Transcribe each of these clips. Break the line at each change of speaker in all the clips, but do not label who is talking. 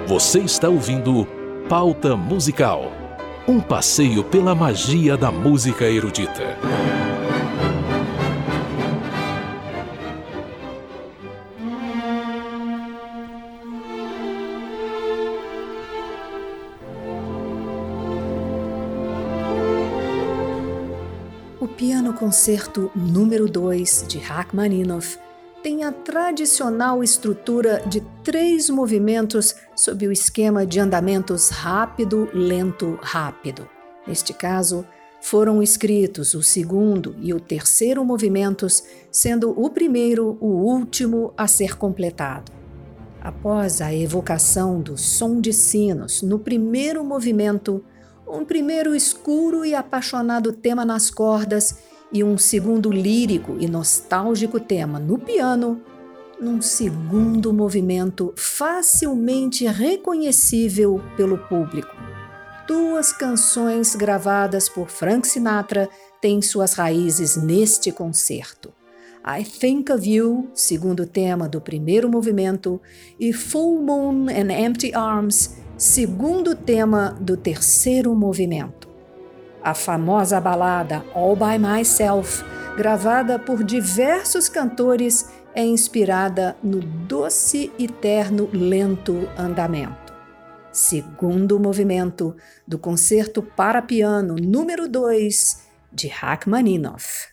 Você está ouvindo Pauta Musical, um passeio pela magia da música erudita.
O Piano Concerto número 2 de Rachmaninoff tem a tradicional estrutura de 3 movimentos sob o esquema de andamentos rápido, lento, rápido. Neste caso, foram escritos o segundo e o terceiro movimentos, sendo o primeiro o último a ser completado. Após a evocação do som de sinos no primeiro movimento, um primeiro escuro e apaixonado tema nas cordas e um segundo lírico e nostálgico tema no piano, num segundo movimento facilmente reconhecível pelo público. 2 canções gravadas por Frank Sinatra têm suas raízes neste concerto. I Think of You, segundo tema do primeiro movimento, e Full Moon and Empty Arms, segundo tema do terceiro movimento. A famosa balada All By Myself, gravada por diversos cantores, é inspirada no doce e terno lento andamento. Segundo movimento do Concerto para Piano número 2 de Rachmaninoff.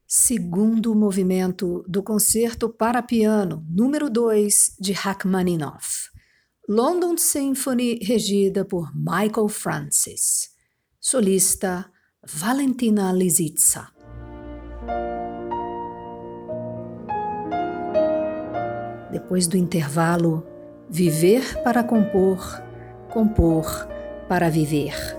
segundo movimento do Concerto para Piano número 2 de Rachmaninoff, London Symphony, regida por Michael Francis. Solista Valentina Lisitsa. Depois do intervalo, viver para compor, compor para viver.